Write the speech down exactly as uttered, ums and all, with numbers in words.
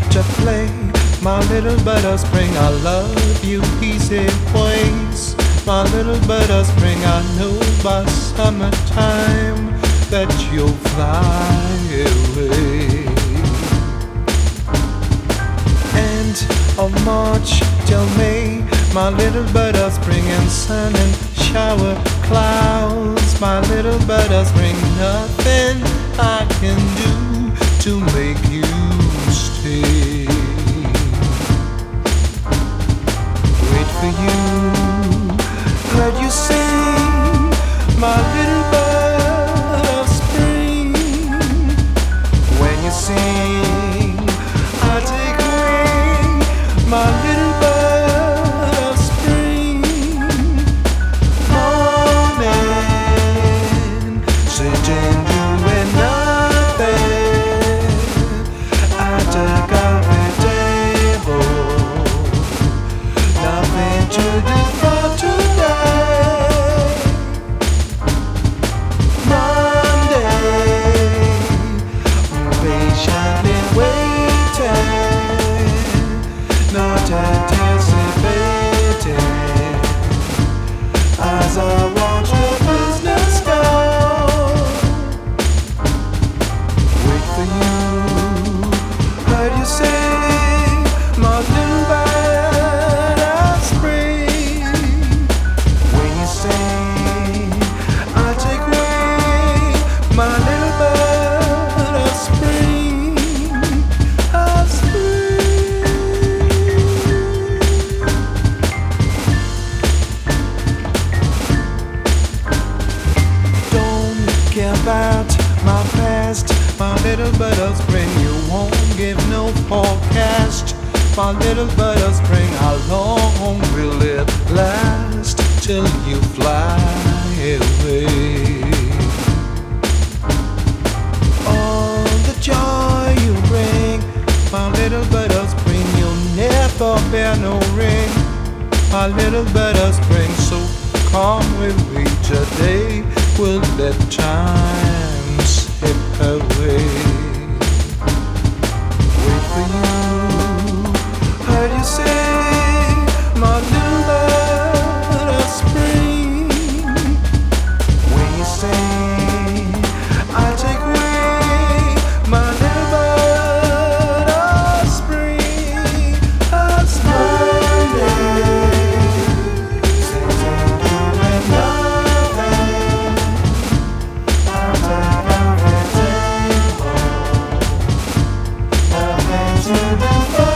to play, my little bird of spring. I love you easy ways, my little bird of spring. I know by summertime that you'll fly away. End of March till May, my little bird of spring. And sun and shower clouds, my little bird of spring. Nothing I can do to make you stay. Wait for you, heard you sing, my little bird of spring. When you sing, I take wing, my little bird of spring. Morning, sitting doing nothing at a coffee table. Nothing to do for today. Monday, patiently waiting, not anticipating, as I watch the business go. Wait for you, heard you sing, my little bird of spring. When you sing, I take wing, my little bird of spring, of spring. Don't care about my past, my little bird of spring. You won't give no forecast, my little bird of spring. How long will it last till you fly away? All the joy you bring, my little bird of spring. You'll never bear no ring, my little bird of spring. So come with me today, we'll let time slip away. Wait for you, heard you sing, my little bird of spring. When you sing, I take wing, my little bird of spring, of spring. Sitting doing nothing at a coffee table. Nothing to do for